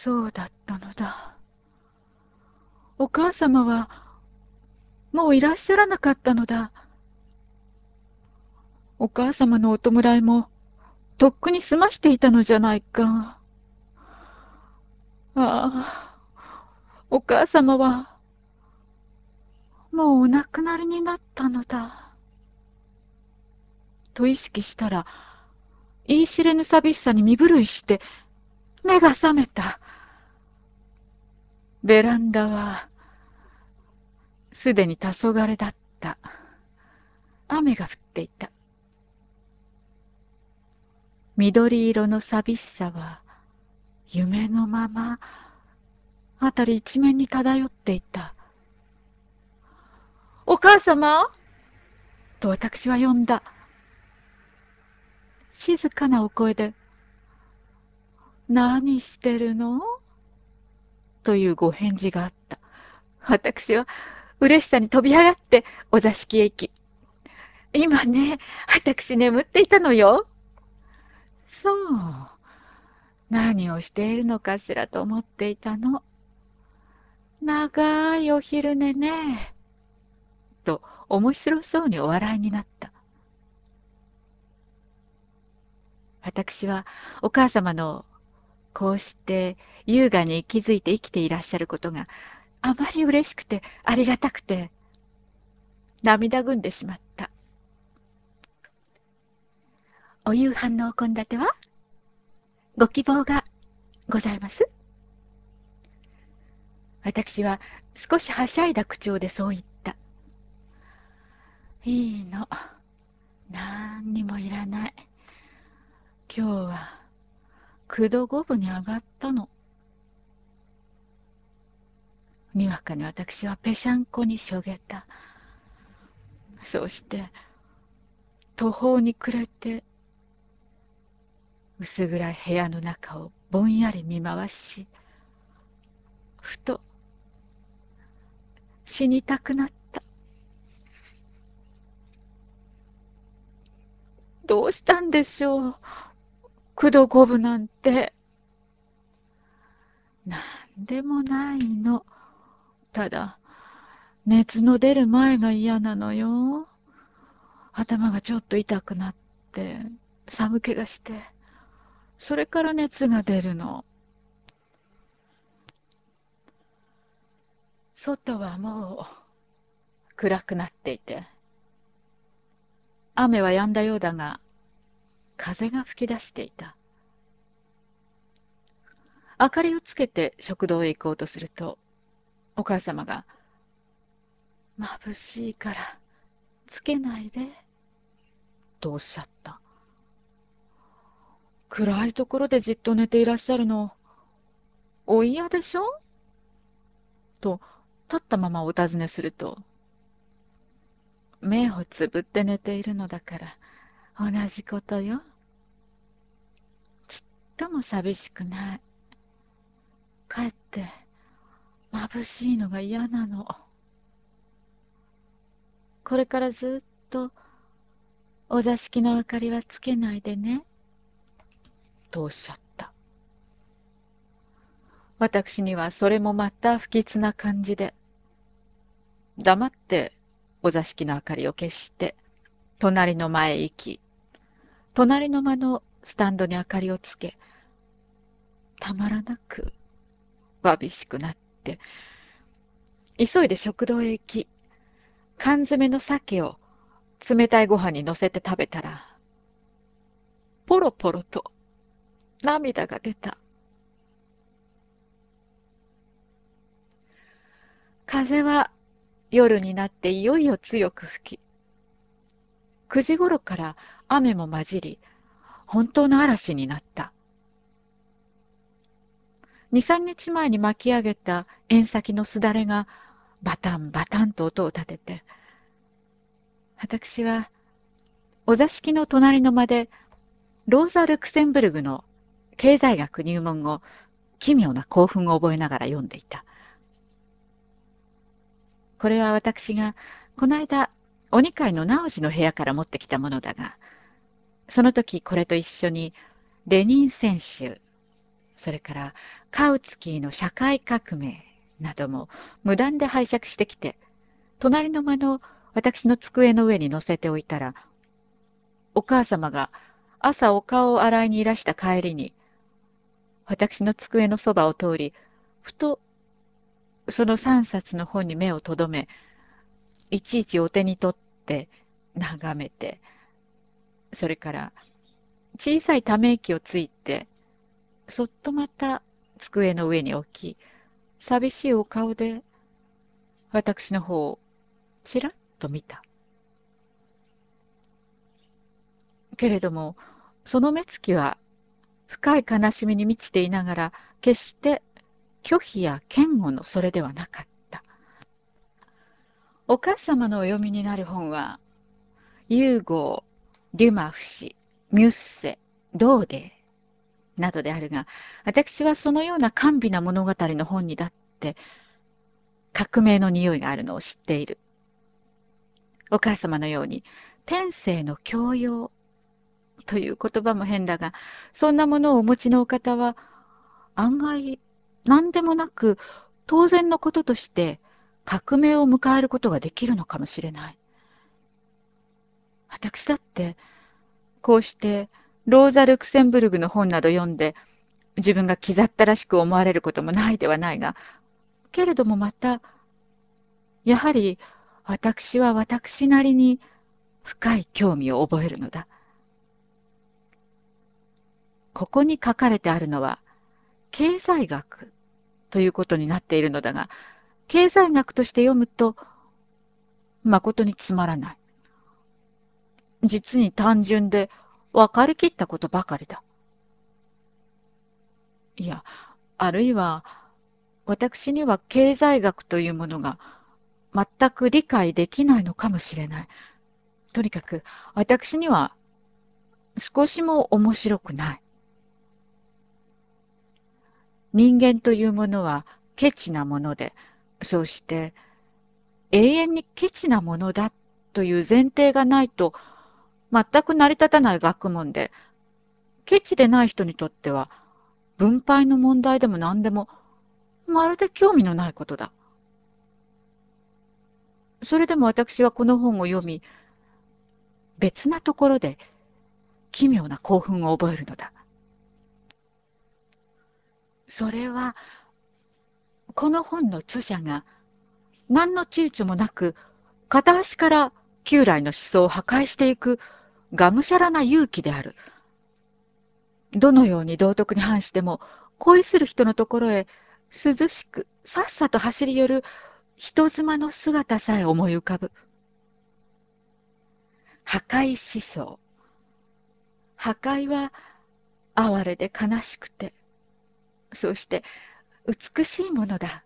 そうだったのだ。お母様はもういらっしゃらなかったのだ。お母様のお弔いもとっくに済ましていたのじゃないか。ああ、お母様はもうお亡くなりになったのだ。と意識したら、言い知れぬ寂しさに身震いして目が覚めた。ベランダはすでに黄昏だった。雨が降っていた。緑色の寂しさは夢のまま辺り一面に漂っていた。お母様と私は呼んだ。静かなお声で、何してるのというご返事があった。私は嬉しさに飛び上がってお座敷へ行き、今ね、私眠っていたのよ。そう、何をしているのかしらと思っていたの。長いお昼寝ね。と面白そうにお笑いになった。私はお母様のこうして優雅に気づいて生きていらっしゃることがあまり嬉しくてありがたくて涙ぐんでしまった。お夕飯のお献立はご希望がございます？私は少しはしゃいだ口調でそう言った。いいの。何にもいらない。今日は9度5分に上がったの。にわかに私はぺしゃんこにしょげた。そうして途方に暮れて薄暗い部屋の中をぼんやり見回し、ふと死にたくなった。どうしたんでしょう、9度5分なんて。なんでもないの。ただ熱の出る前が嫌なのよ。頭がちょっと痛くなって寒気がして、それから熱が出るの。外はもう暗くなっていて、雨は止んだようだが風が吹き出していた。明かりをつけて食堂へ行こうとすると、お母様が「眩しいからつけないで」とおっしゃった。暗いところでじっと寝ていらっしゃるのお嫌でしょと立ったままお尋ねすると、目をつぶって寝ているのだから同じことよ。ちっとも寂しくない。かえって眩しいのが嫌なの。これからずっとお座敷の明かりはつけないでねとおっしゃった。私にはそれもまた不吉な感じで、黙ってお座敷の明かりを消して隣の間へ行き、隣の間のスタンドに明かりをつけ、たまらなくわびしくなって急いで食堂へ行き、缶詰の鮭を冷たいご飯にのせて食べたら、ポロポロと涙が出た。風は夜になっていよいよ強く吹き、9時ごろから雨も混じり、本当の嵐になった。2、3日前に巻き上げた縁先のすだれがバタンバタンと音を立てて、私はお座敷の隣の間でローザ・ルクセンブルグの経済学入門を奇妙な興奮を覚えながら読んでいた。これは私がこの間お二階の直次の部屋から持ってきたものだが、その時これと一緒にレニン選集、 それからカウツキーの社会革命なども無断で拝借してきて、隣の間の私の机の上に乗せておいたら、お母様が朝お顔を洗いにいらした帰りに、私の机のそばを通り、ふとその3冊の本に目をとどめ、いちいちお手に取って眺めて、それから小さいため息をついて、そっとまた机の上に置き、寂しいお顔で私の方をちらっと見た。けれども、その目つきは深い悲しみに満ちていながら、決して拒否や嫌悪のそれではなかった。お母様のお読みになる本は、ユーゴー、デュマフ氏、ミュッセ、ドーデーなどであるが、私はそのような甘美な物語の本にだって革命の匂いがあるのを知っている。お母様のように天性の教養という言葉も変だが、そんなものをお持ちのお方は案外何でもなく当然のこととして革命を迎えることができるのかもしれない。私だってこうしてローザ・ルクセンブルグの本など読んで自分が気ざったらしく思われることもないではないが、けれどもまたやはり私は私なりに深い興味を覚えるのだ。ここに書かれてあるのは経済学ということになっているのだが、経済学として読むとまことにつまらない。実に単純で分かりきったことばかりだ。いや、あるいは私には経済学というものが全く理解できないのかもしれない。とにかく私には少しも面白くない。人間というものはケチなもので、そうして永遠にケチなものだという前提がないと全く成り立たない学問で、ケチでない人にとっては分配の問題でも何でもまるで興味のないことだ。それでも私はこの本を読み、別なところで奇妙な興奮を覚えるのだ。それはこの本の著者が何の躊躇もなく片端から旧来の思想を破壊していくがむしゃらな勇気である。どのように道徳に反しても恋する人のところへ涼しくさっさと走り寄る人妻の姿さえ思い浮かぶ。破壊思想。破壊は哀れで悲しくて、そして美しいものだ。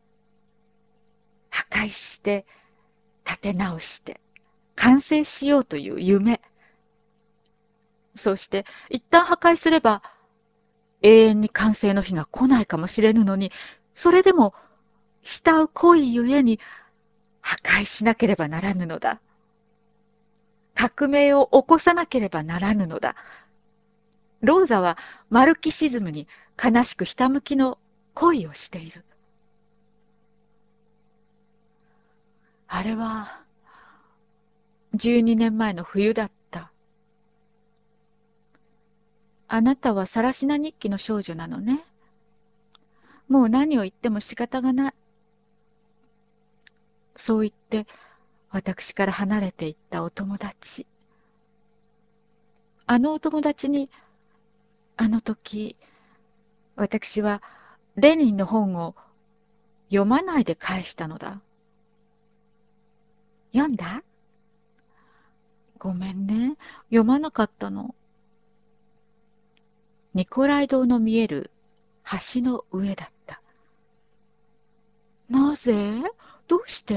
破壊して立て直して完成しようという夢。そして一旦破壊すれば永遠に完成の日が来ないかもしれぬのに、それでも慕う恋ゆえに破壊しなければならぬのだ。革命を起こさなければならぬのだ。ローザはマルキシズムに悲しくひたむきの恋をしている。あれは12年前の冬だった。あなたはさらしな日記の少女なのね。もう何を言っても仕方がない。そう言って私から離れていったお友達。あのお友達にあの時私はレニンの本を読まないで返したのだ。読んだ？ごめんね。読まなかったの。ニコライ堂の見える橋の上だった。なぜ？どうして？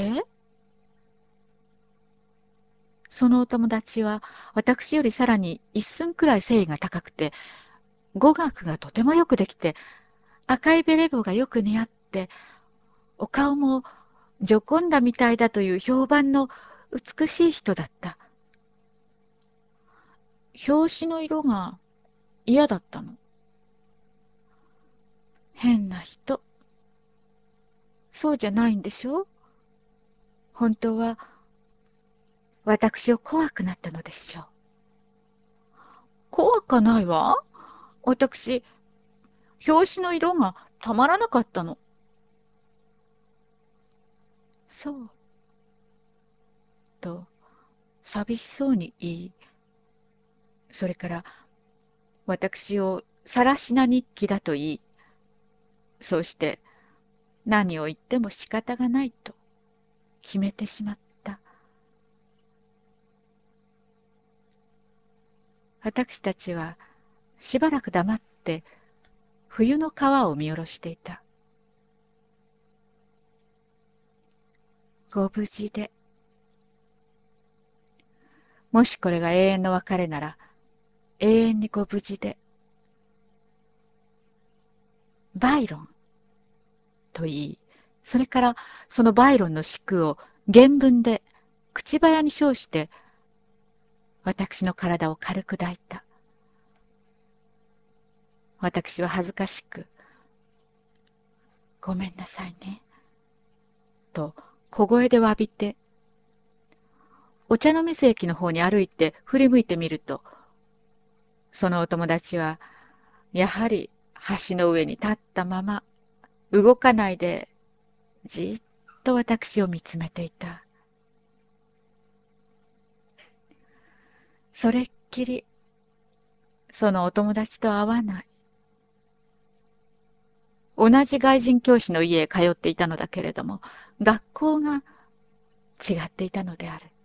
そのお友達は私よりさらに一寸くらい背が高くて、語学がとてもよくできて、赤いベレー帽がよく似合って、お顔もジョコンダみたいだという評判の美しい人だった。表紙の色が嫌だったの。 変な人。そうじゃないんでしょう。本当は私を怖くなったのでしょう。怖かないわ。私、表紙の色がたまらなかったの。そう、と寂しそうに言い、それから私を晒しな日記だと言い、そうして何を言っても仕方がないと決めてしまった。私たちはしばらく黙って冬の川を見下ろしていた。ご無事で。もしこれが永遠の別れなら、永遠にご無事で。バイロンと言い、それからそのバイロンの詩句を原文で口早に称して私の体を軽く抱いた。私は恥ずかしく、ごめんなさいね、と小声で詫びて、お茶の水駅の方に歩いて振り向いてみると、そのお友達はやはり橋の上に立ったまま動かないでじっと私を見つめていた。それっきりそのお友達と会わない。同じ外人教師の家へ通っていたのだけれども、学校が違っていたのである。